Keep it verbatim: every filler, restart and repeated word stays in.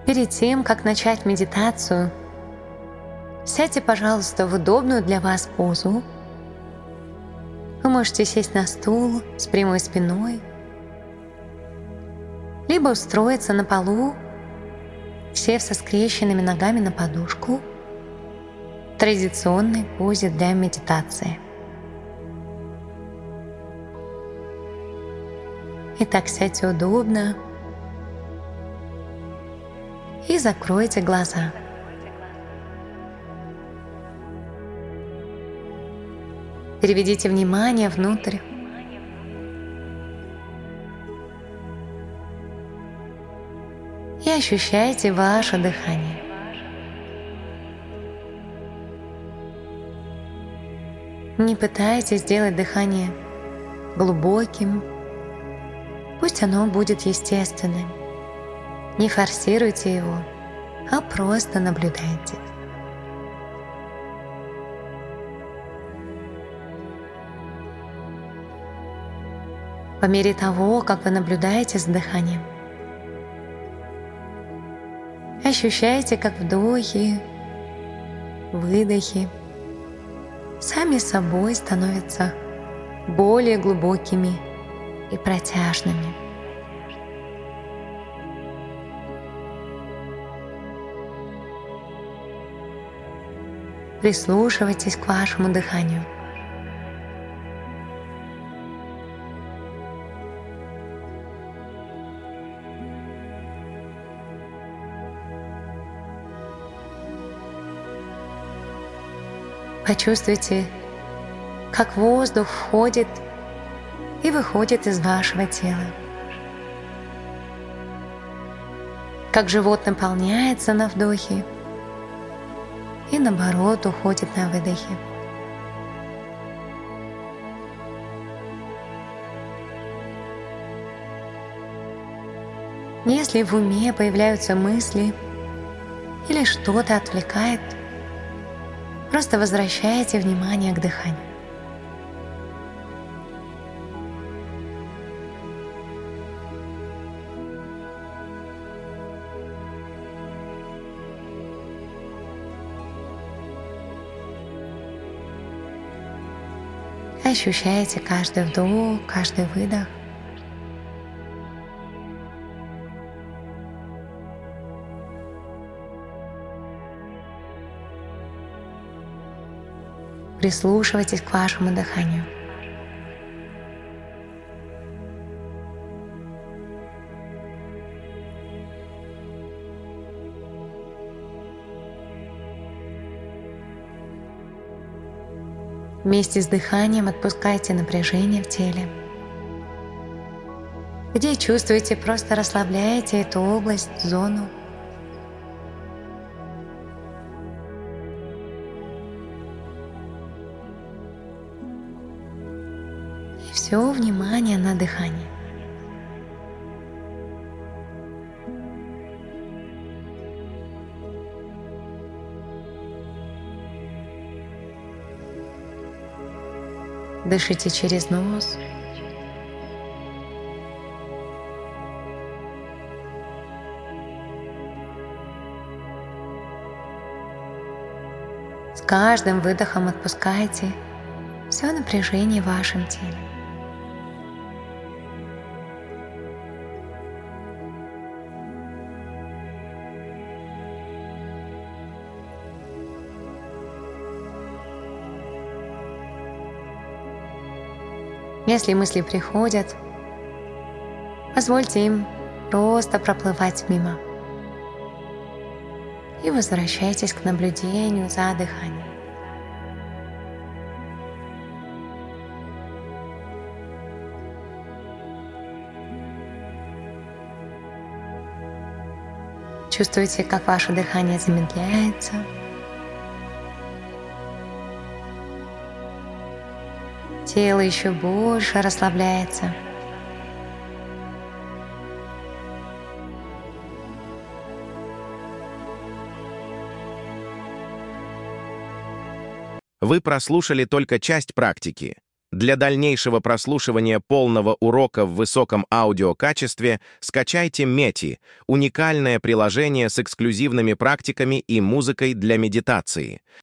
Перед тем, как начать медитацию, сядьте, пожалуйста, в удобную для вас позу. Вы можете сесть на стул с прямой спиной, либо устроиться на полу, сев со скрещенными ногами на подушку, в традиционной позе для медитации. Итак, сядьте удобно и закройте глаза. Переведите внимание внутрь. И ощущайте ваше дыхание. Не пытайтесь сделать дыхание глубоким. Пусть оно будет естественным. Не форсируйте его, а просто наблюдайте. По мере того, как вы наблюдаете за дыханием, ощущайте, как вдохи, выдохи сами собой становятся более глубокими и протяжными. Прислушивайтесь к вашему дыханию. Почувствуйте, как воздух входит и выходит из вашего тела. Как живот наполняется на вдохе и, наоборот, уходит на выдохе. Если в уме появляются мысли или что-то отвлекает, просто возвращайте внимание к дыханию. Ощущайте каждый вдох, каждый выдох. Прислушивайтесь к вашему дыханию. Вместе с дыханием отпускайте напряжение в теле. Где чувствуете, просто расслабляйте эту область, зону. И все внимание на дыхание. Дышите через нос. С каждым выдохом отпускайте все напряжение в вашем теле. Если мысли приходят, позвольте им просто проплывать мимо. И возвращайтесь к наблюдению за дыханием. Чувствуете, как ваше дыхание замедляется. Тело еще больше расслабляется. Вы прослушали только часть практики. Для дальнейшего прослушивания полного урока в высоком аудиокачестве скачайте Мети, уникальное приложение с эксклюзивными практиками и музыкой для медитации.